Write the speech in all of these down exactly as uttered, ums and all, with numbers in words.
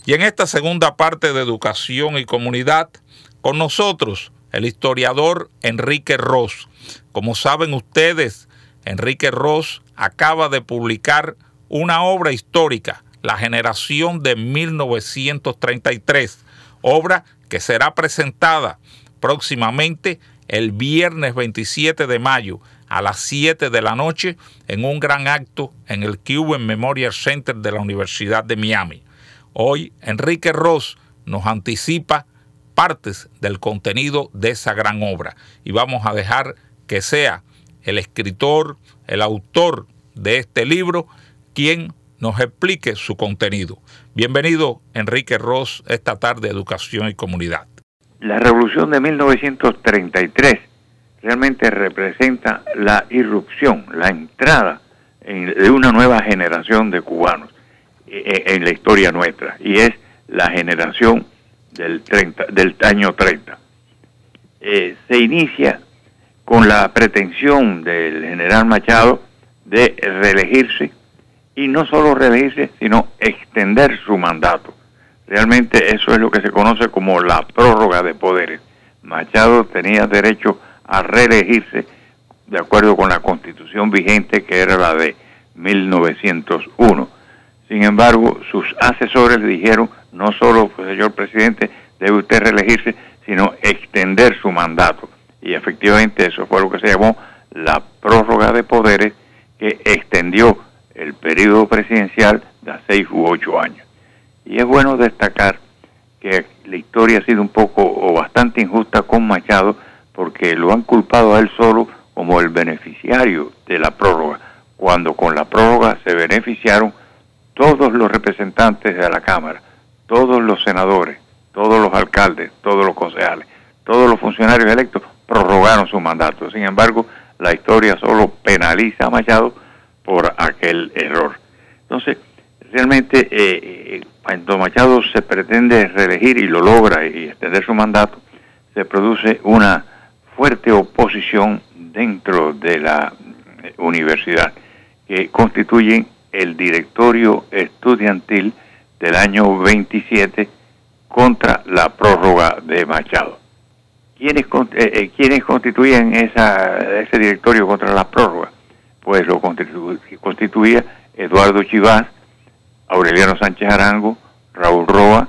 Y en esta segunda parte de Educación y Comunidad, con nosotros el historiador Enrique Ros. Como saben ustedes, Enrique Ros acaba de publicar una obra histórica, La Generación de mil novecientos treinta y tres, obra que será presentada próximamente el viernes veintisiete de mayo a las siete de la noche en un gran acto en el Cuban Memorial Center de la Universidad de Miami. Hoy Enrique Ros nos anticipa partes del contenido de esa gran obra y vamos a dejar que sea el escritor, el autor de este libro, quien nos explique su contenido. Bienvenido, Enrique Ros, esta tarde de Educación y Comunidad. La Revolución de mil novecientos treinta y tres realmente representa la irrupción, la entrada en, de una nueva generación de cubanos en, en la historia nuestra, y es la generación del, treinta, del año treinta. Eh, se inicia con la pretensión del general Machado de reelegirse, y no solo reelegirse, sino extender su mandato. Realmente eso es lo que se conoce como la prórroga de poderes. Machado tenía derecho a reelegirse de acuerdo con la constitución vigente, que era la de mil novecientos uno. Sin embargo, sus asesores le dijeron, no solo, pues, señor presidente, debe usted reelegirse, sino extender su mandato. Y efectivamente eso fue lo que se llamó la prórroga de poderes, que extendió el periodo presidencial de a seis u ocho años. Y es bueno destacar que la historia ha sido un poco o bastante injusta con Machado, porque lo han culpado a él solo como el beneficiario de la prórroga, cuando con la prórroga se beneficiaron todos los representantes de la Cámara, todos los senadores, todos los alcaldes, todos los concejales, todos los funcionarios electos prorrogaron su mandato. Sin embargo, la historia solo penaliza a Machado por aquel error. Entonces, realmente, eh, cuando Machado se pretende reelegir y lo logra y extender su mandato, se produce una fuerte oposición dentro de la universidad, que constituyen el directorio estudiantil del año veintisiete contra la prórroga de Machado. ¿Quiénes, eh, ¿quiénes constituyen esa, ese directorio contra la prórroga? Pues lo constitu constituía Eduardo Chivás, Aureliano Sánchez Arango, Raúl Roa,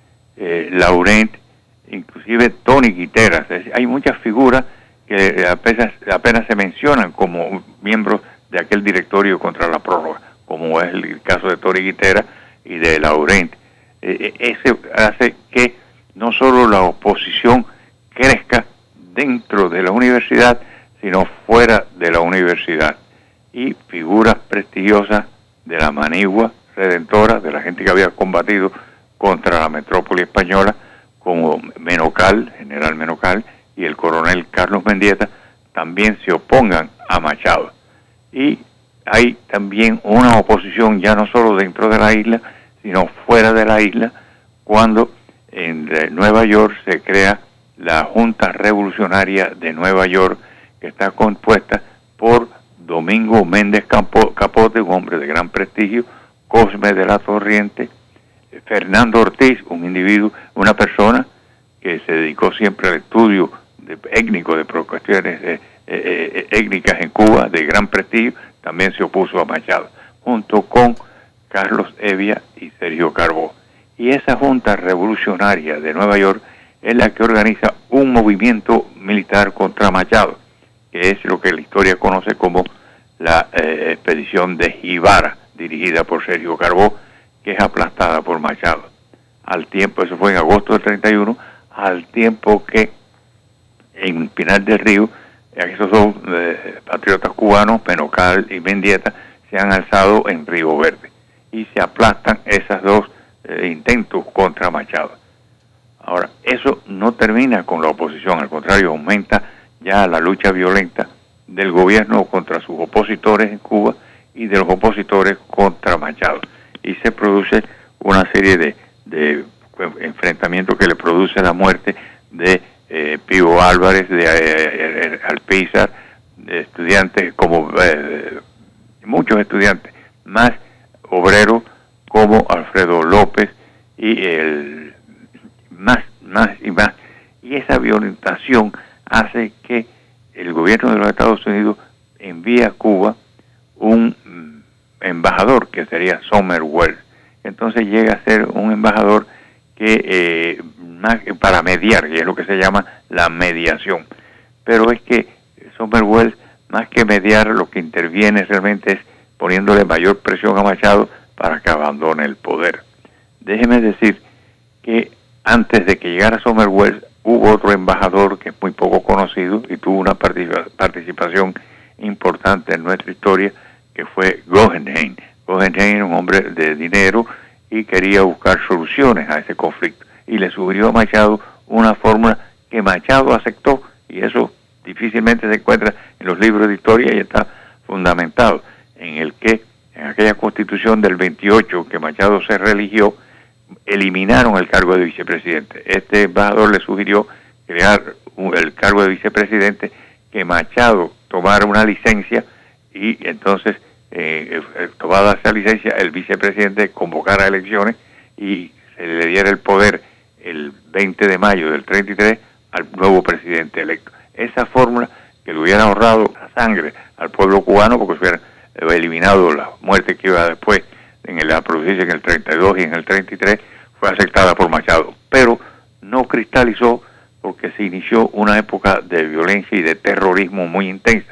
eh, Laurent, inclusive Tony Guiteras. Hay muchas figuras que apenas, apenas se mencionan como miembros de aquel directorio contra la prórroga, como es el caso de Tony Guiteras y de Laurent. Eh, ese hace que no solo la oposición crezca dentro de la universidad, sino fuera de la universidad. Y figuras prestigiosas de la manigua redentora, de la gente que había combatido contra la metrópoli española, como Menocal, general Menocal, y el coronel Carlos Mendieta, también se opongan a Machado. Y hay también una oposición ya no solo dentro de la isla, sino fuera de la isla, cuando en Nueva York se crea la Junta Revolucionaria de Nueva York, que está compuesta por Domingo Méndez Capote, un hombre de gran prestigio, Cosme de la Torriente, Fernando Ortiz, un individuo, una persona que se dedicó siempre al estudio de, étnico de cuestiones eh, eh, étnicas en Cuba, de gran prestigio, también se opuso a Machado, junto con Carlos Evia y Sergio Carbó. Y esa Junta Revolucionaria de Nueva York es la que organiza un movimiento militar contra Machado, que es lo que la historia conoce como la eh, expedición de Jibara, dirigida por Sergio Carbó, que es aplastada por Machado. Al tiempo, eso fue en agosto del treinta y uno, al tiempo que en Pinar del Río, esos dos eh, patriotas cubanos, Menocal y Mendieta, se han alzado en Río Verde y se aplastan esos dos eh, intentos contra Machado. Ahora, eso no termina con la oposición, al contrario, aumenta ya la lucha violenta del gobierno contra sus opositores en Cuba y de los opositores contra Machado. Y se produce una serie de, de enfrentamientos que le produce la muerte de eh, Pío Álvarez, de eh, Alpizar, de estudiantes como eh, muchos estudiantes, más obreros como Alfredo López y el más, más y más. Y esa violentación hace que el gobierno de los Estados Unidos envíe a Cuba un embajador que sería Somerwell. Entonces llega a ser un embajador que eh, más, para mediar, que es lo que se llama la mediación. Pero es que Somerwell, más que mediar, lo que interviene realmente es poniéndole mayor presión a Machado para que abandone el poder. Déjeme decir que antes de que llegara Somerwell hubo otro embajador que es muy poco conocido y tuvo una participación importante en nuestra historia, que fue Guggenheim. Guggenheim era un hombre de dinero y quería buscar soluciones a ese conflicto. Y le sugirió a Machado una fórmula que Machado aceptó, y eso difícilmente se encuentra en los libros de historia y está fundamentado, en el que en aquella constitución del veintiocho que Machado se reeligió, eliminaron el cargo de vicepresidente. Este embajador le sugirió crear el cargo de vicepresidente, que Machado tomara una licencia y entonces, eh, tomada esa licencia, el vicepresidente convocara elecciones y se le diera el poder el veinte de mayo del treinta y tres al nuevo presidente electo. Esa fórmula, que le hubiera ahorrado la sangre al pueblo cubano, porque se hubiera eliminado la muerte que iba después en el, a producirse en el treinta y dos y en el treinta y tres, fue aceptada por Machado, pero no cristalizó porque se inició una época de violencia y de terrorismo muy intensa,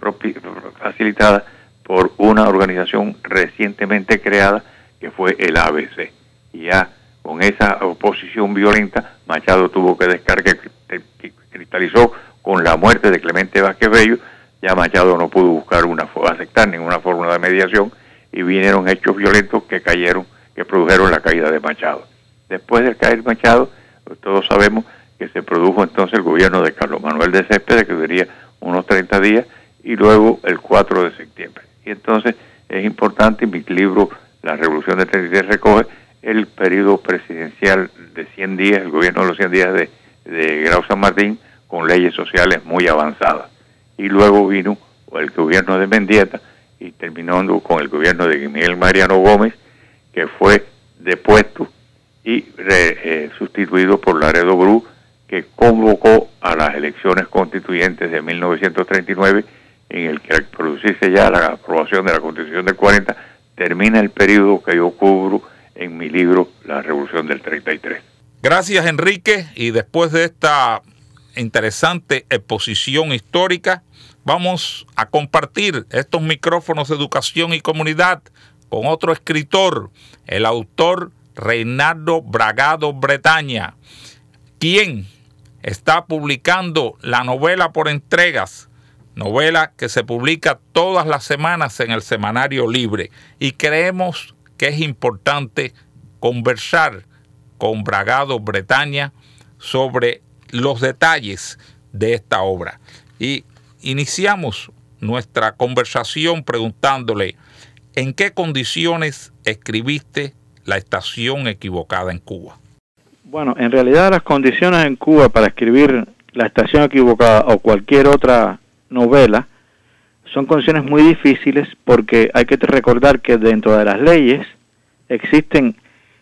facilitada por una organización recientemente creada que fue el A B C. Y ya con esa oposición violenta, Machado tuvo que descargar, que cristalizó con la muerte de Clemente Vázquez Bello. Ya Machado no pudo buscar una aceptar ninguna fórmula de mediación y vinieron hechos violentos que cayeron, que produjeron la caída de Machado. Después de caer Machado, todos sabemos que se produjo entonces el gobierno de Carlos Manuel de Céspedes, que duraría unos treinta días, y luego el cuatro de septiembre. Y entonces es importante, en mi libro La Revolución de treinta y tres recoge el periodo presidencial de cien días, el gobierno de los cien días de, de Grau San Martín, con leyes sociales muy avanzadas. Y luego vino el gobierno de Mendieta y terminando con el gobierno de Miguel Mariano Gómez, que fue depuesto y re, eh, sustituido por Laredo Bru, que convocó a las elecciones constituyentes de mil novecientos treinta y nueve, en el que al producirse ya la aprobación de la Constitución del cuarenta, termina el periodo que yo cubro en mi libro La Revolución del treinta y tres. Gracias, Enrique, y después de esta interesante exposición histórica, vamos a compartir estos micrófonos de educación y comunidad con otro escritor, el autor Reinaldo Bragado Bretaña, quien está publicando la novela por entregas, novela que se publica todas las semanas en el Semanario Libre, y creemos que es importante conversar con Bragado Bretaña sobre los detalles de esta obra. Y iniciamos nuestra conversación preguntándole: ¿en qué condiciones escribiste La Estación Equivocada en Cuba? Bueno, en realidad las condiciones en Cuba para escribir La Estación Equivocada o cualquier otra novela son condiciones muy difíciles, porque hay que recordar que dentro de las leyes existen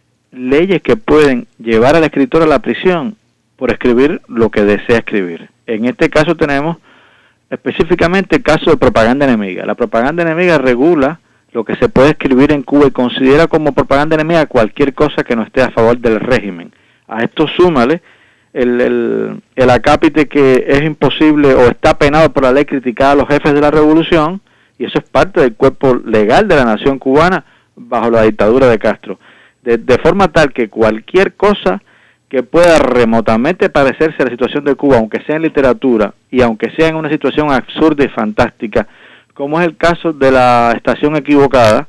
leyes que pueden llevar al escritor a la prisión por escribir lo que desea escribir. En este caso tenemos específicamente el caso de propaganda enemiga. La propaganda enemiga regula lo que se puede escribir en Cuba y considera como propaganda enemiga cualquier cosa que no esté a favor del régimen. A esto súmale el, el, el acápite que es imposible o está penado por la ley criticar a los jefes de la revolución, y eso es parte del cuerpo legal de la nación cubana bajo la dictadura de Castro. De, de forma tal que cualquier cosa que pueda remotamente parecerse a la situación de Cuba, aunque sea en literatura y aunque sea en una situación absurda y fantástica, como es el caso de La Estación Equivocada,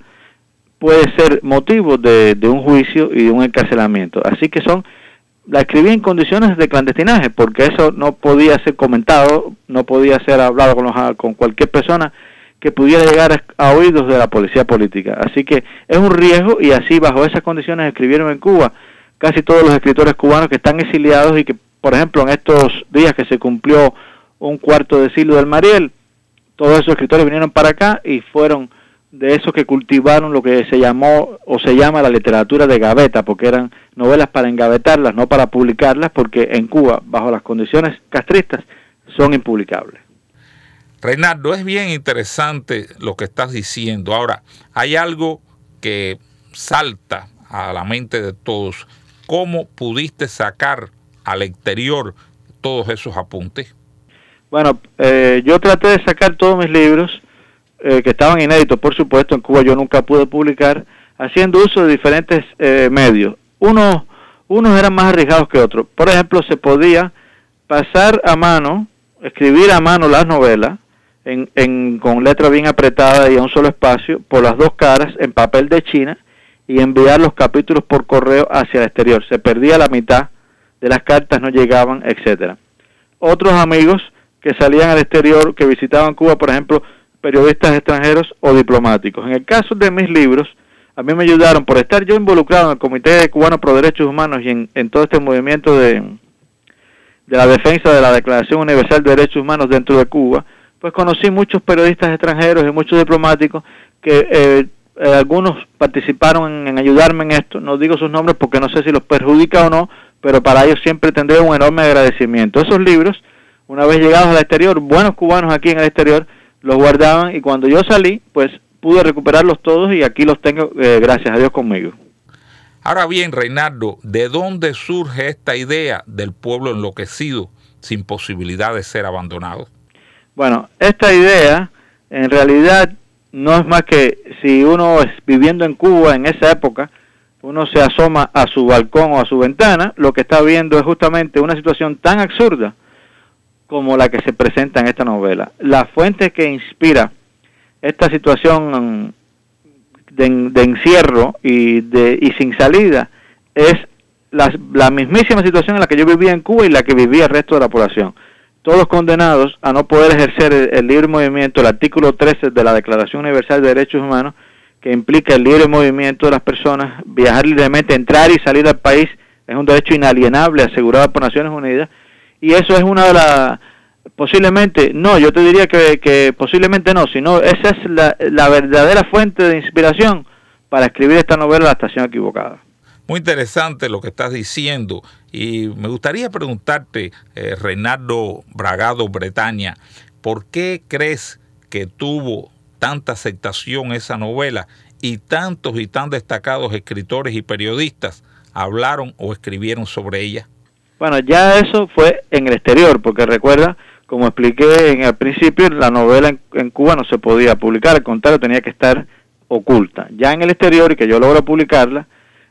puede ser motivo de, de un juicio y de un encarcelamiento. Así que son, la escribí en condiciones de clandestinaje, porque eso no podía ser comentado, no podía ser hablado con, los, con cualquier persona que pudiera llegar a, a oídos de la policía política. Así que es un riesgo, y así bajo esas condiciones escribieron en Cuba casi todos los escritores cubanos que están exiliados y que, por ejemplo, en estos días que se cumplió un cuarto de siglo del Mariel, todos esos escritores vinieron para acá y fueron de esos que cultivaron lo que se llamó o se llama la literatura de gaveta, porque eran novelas para engavetarlas, no para publicarlas, porque en Cuba, bajo las condiciones castristas, son impublicables. Reinaldo, es bien interesante lo que estás diciendo. Ahora, hay algo que salta a la mente de todos. ¿Cómo pudiste sacar al exterior todos esos apuntes? Bueno, eh, yo traté de sacar todos mis libros, eh, que estaban inéditos, por supuesto. En Cuba yo nunca pude publicar, haciendo uso de diferentes eh, medios. Unos, unos eran más arriesgados que otros. Por ejemplo, se podía pasar a mano, escribir a mano las novelas, En, en, con letra bien apretada y a un solo espacio, por las dos caras, en papel de China, y enviar los capítulos por correo hacia el exterior. Se perdía la mitad de las cartas, no llegaban, etcétera. Otros amigos que salían al exterior, que visitaban Cuba, por ejemplo, periodistas extranjeros o diplomáticos. En el caso de mis libros, a mí me ayudaron, por estar yo involucrado en el Comité Cubano Pro Derechos Humanos y en, en todo este movimiento de, de la defensa de la Declaración Universal de Derechos Humanos dentro de Cuba, pues conocí muchos periodistas extranjeros y muchos diplomáticos que eh, eh, algunos participaron en, en ayudarme en esto. No digo sus nombres porque no sé si los perjudica o no, pero para ellos siempre tendré un enorme agradecimiento. Esos libros, una vez llegados al exterior, buenos cubanos aquí en el exterior, los guardaban, y cuando yo salí, pues pude recuperarlos todos y aquí los tengo, eh, gracias a Dios, conmigo. Ahora bien, Reinaldo, ¿de dónde surge esta idea del pueblo enloquecido sin posibilidad de ser abandonado? Bueno, esta idea en realidad no es más que si uno es viviendo en Cuba en esa época, uno se asoma a su balcón o a su ventana, lo que está viendo es justamente una situación tan absurda como la que se presenta en esta novela. La fuente que inspira esta situación de, de encierro y, de, y sin salida es la, la mismísima situación en la que yo vivía en Cuba y la que vivía el resto de la población. Todos condenados a no poder ejercer el, el libre movimiento, el artículo trece de la Declaración Universal de Derechos Humanos, que implica el libre movimiento de las personas, viajar libremente, entrar y salir del país, es un derecho inalienable asegurado por Naciones Unidas, y eso es una de las, posiblemente, no, yo te diría que, que posiblemente no, sino esa es la, la verdadera fuente de inspiración para escribir esta novela, La Estación Equivocada. Muy interesante lo que estás diciendo, y me gustaría preguntarte, eh, Reinaldo Bragado Bretaña, ¿por qué crees que tuvo tanta aceptación esa novela y tantos y tan destacados escritores y periodistas hablaron o escribieron sobre ella? Bueno, ya eso fue en el exterior, porque recuerda, como expliqué en el principio, la novela en, en Cuba no se podía publicar, al contrario, tenía que estar oculta. Ya en el exterior, y que yo logro publicarla,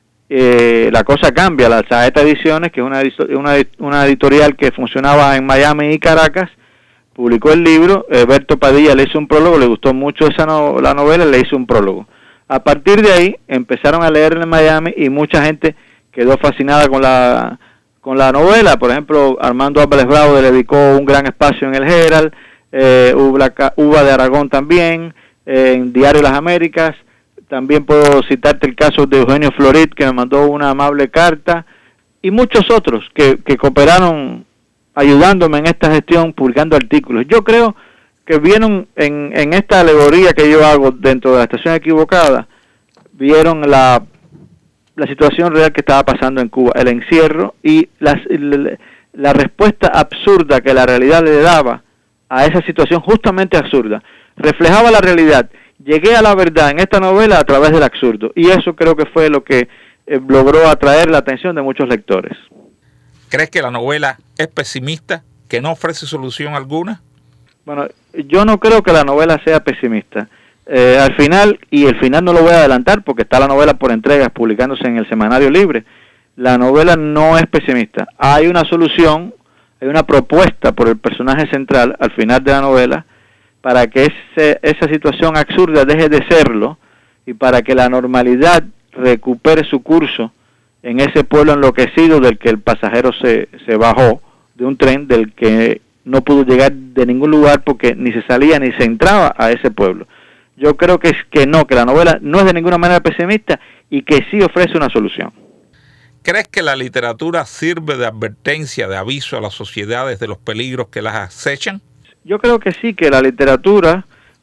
Eh, la cosa cambia. La Saeta Ediciones, que es una, una, una editorial que funcionaba en Miami y Caracas, publicó el libro. eh, Berto Padilla le hizo un prólogo, le gustó mucho esa no, la novela, le hizo un prólogo. A partir de ahí empezaron a leerla en Miami y mucha gente quedó fascinada con la con la novela. Por ejemplo, Armando Álvarez Bravo le dedicó un gran espacio en el Herald, eh, Uva de Aragón también, eh, en Diario Las Américas. También puedo citarte el caso de Eugenio Florit, que me mandó una amable carta, y muchos otros que, que cooperaron ayudándome en esta gestión, publicando artículos. Yo creo que vieron en, en esta alegoría que yo hago dentro de La Estación Equivocada, vieron la, la situación real que estaba pasando en Cuba, el encierro y las, la, la respuesta absurda que la realidad le daba a esa situación justamente absurda. Reflejaba la realidad. Llegué a la verdad en esta novela a través del absurdo, y eso creo que fue lo que eh, logró atraer la atención de muchos lectores. ¿Crees que la novela es pesimista, que no ofrece solución alguna? Bueno, yo no creo que la novela sea pesimista. Eh, al final, y el final no lo voy a adelantar porque está la novela por entregas publicándose en el Semanario Libre, la novela no es pesimista. Hay una solución, hay una propuesta por el personaje central al final de la novela, para que ese, esa situación absurda deje de serlo y para que la normalidad recupere su curso en ese pueblo enloquecido del que el pasajero se, se bajó de un tren, del que no pudo llegar de ningún lugar porque ni se salía ni se entraba a ese pueblo. Yo creo que es que no, que la novela no es de ninguna manera pesimista y que sí ofrece una solución. ¿Crees que la literatura sirve de advertencia, de aviso a las sociedades de los peligros que las acechan? Yo creo que sí, que la literatura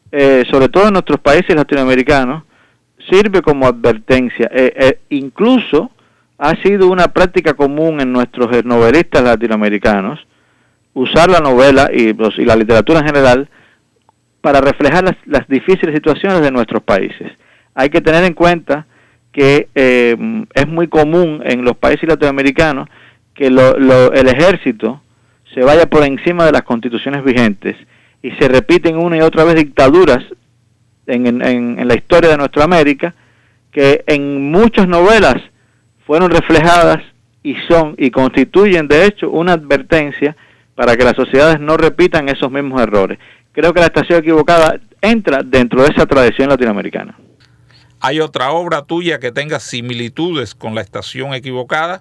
eh, sobre todo en nuestros países latinoamericanos, sirve como advertencia. Eh, eh, incluso ha sido una práctica común en nuestros novelistas latinoamericanos usar la novela y, los, y la literatura en general para reflejar las, las difíciles situaciones de nuestros países. Hay que tener en cuenta que eh, es muy común en los países latinoamericanos que lo, lo, el ejército se vaya por encima de las constituciones vigentes y se repiten una y otra vez dictaduras en, en, en la historia de nuestra América que en muchas novelas fueron reflejadas y son y constituyen de hecho una advertencia para que las sociedades no repitan esos mismos errores. Creo que La Estación Equivocada entra dentro de esa tradición latinoamericana. ¿Hay otra obra tuya que tenga similitudes con La Estación Equivocada?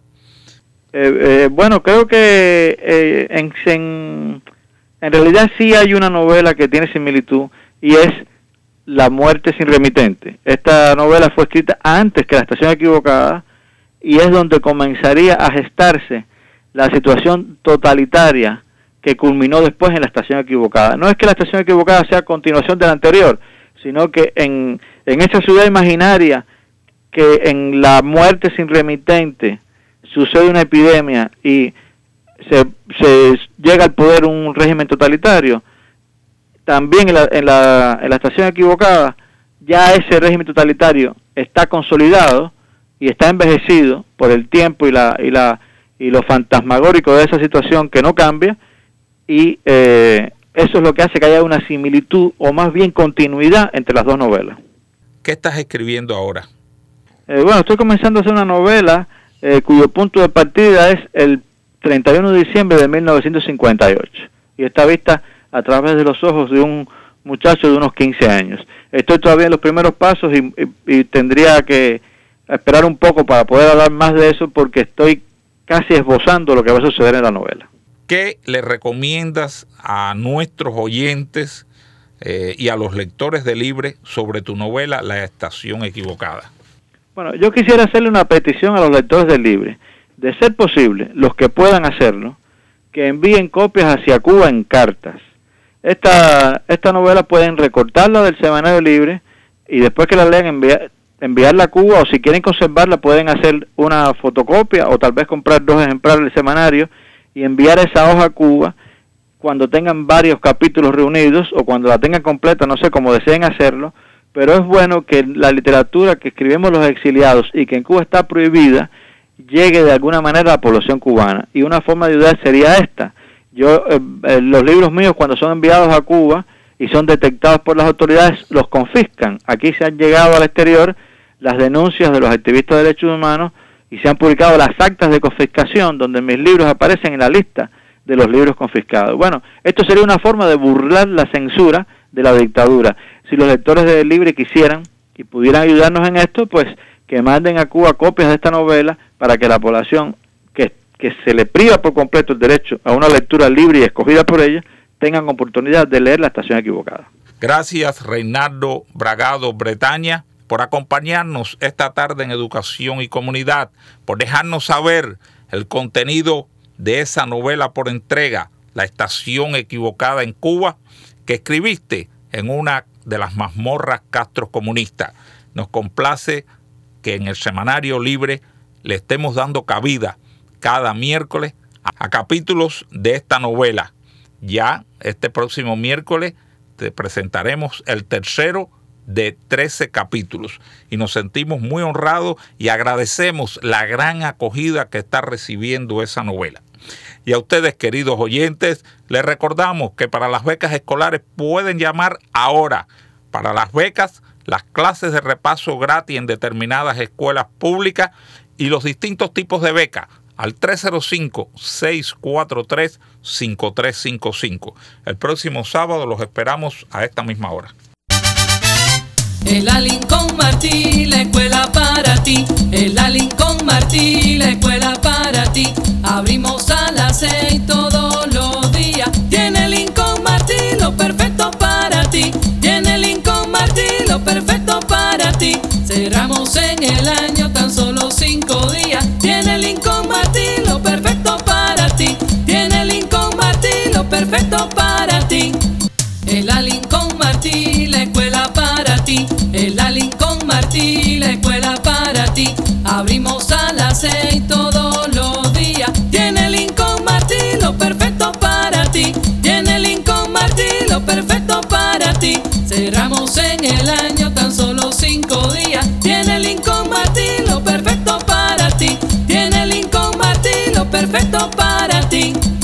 Eh, eh, bueno, creo que eh, en, en, en realidad sí hay una novela que tiene similitud y es La Muerte sin remitente. Esta novela fue escrita antes que La Estación Equivocada y es donde comenzaría a gestarse la situación totalitaria que culminó después en La Estación Equivocada. No es que La Estación Equivocada sea continuación de la anterior, sino que en, en esa ciudad imaginaria que en La Muerte sin remitente sucede una epidemia y se, se llega al poder un régimen totalitario, también en la, en, la, en la Estación Equivocada ya ese régimen totalitario está consolidado y está envejecido por el tiempo y la y la y lo fantasmagórico de esa situación que no cambia, y eh, eso es lo que hace que haya una similitud o más bien continuidad entre las dos novelas. ¿Qué estás escribiendo ahora? Eh, bueno, estoy comenzando a hacer una novela eh, cuyo punto de partida es el treinta y uno de diciembre de mil novecientos cincuenta y ocho y está vista a través de los ojos de un muchacho de unos quince años. Estoy todavía en los primeros pasos y, y, y tendría que esperar un poco para poder hablar más de eso porque estoy casi esbozando lo que va a suceder en la novela. ¿Qué le recomiendas a nuestros oyentes eh, y a los lectores de Libre sobre tu novela La Estación Equivocada? Bueno, yo quisiera hacerle una petición a los lectores de Libre, de ser posible, los que puedan hacerlo, que envíen copias hacia Cuba en cartas. Esta, esta novela pueden recortarla del Semanario Libre y después que la lean enviar, enviarla a Cuba, o si quieren conservarla pueden hacer una fotocopia o tal vez comprar dos ejemplares del semanario y enviar esa hoja a Cuba cuando tengan varios capítulos reunidos o cuando la tengan completa, no sé cómo deseen hacerlo, pero es bueno que la literatura que escribimos los exiliados y que en Cuba está prohibida llegue de alguna manera a la población cubana, y una forma de ayudar sería esta. Yo eh, eh, los libros míos cuando son enviados a Cuba y son detectados por las autoridades los confiscan. Aquí se han llegado al exterior las denuncias de los activistas de derechos humanos y se han publicado las actas de confiscación donde mis libros aparecen en la lista de los libros confiscados. Bueno, esto sería una forma de burlar la censura de la dictadura. Si los lectores de Libre quisieran y pudieran ayudarnos en esto, pues que manden a Cuba copias de esta novela para que la población que, que se le priva por completo el derecho a una lectura libre y escogida por ella, tengan oportunidad de leer La Estación Equivocada. Gracias, Reinaldo Bragado Bretaña, por acompañarnos esta tarde en Educación y Comunidad, por dejarnos saber el contenido de esa novela por entrega, La Estación Equivocada en Cuba, que escribiste en una de las mazmorras castrocomunistas. Nos complace que en el Semanario Libre le estemos dando cabida cada miércoles a, a capítulos de esta novela. Ya este próximo miércoles te presentaremos el tercero de trece capítulos y nos sentimos muy honrados y agradecemos la gran acogida que está recibiendo esa novela. Y a ustedes, queridos oyentes, les recordamos que para las becas escolares pueden llamar ahora. Para las becas, las clases de repaso gratis en determinadas escuelas públicas y los distintos tipos de becas al tres cero cinco, seis cuatro tres, cinco tres cinco cinco. El próximo sábado los esperamos a esta misma hora. El Lincoln Martí, la escuela para ti. El Lincoln Martí, la escuela para ti. Abrimos a las seis todos los días. Tiene Lincoln Martí lo perfecto para ti. Tiene Lincoln Martí lo perfecto para ti. Cerramos en el año tan solo cinco días. Tiene Lincoln Martí lo perfecto para ti. Tiene Lincoln Martí lo perfecto para ti. El Lincoln Martí, la Lincoln Martí, lo perfecto para ti.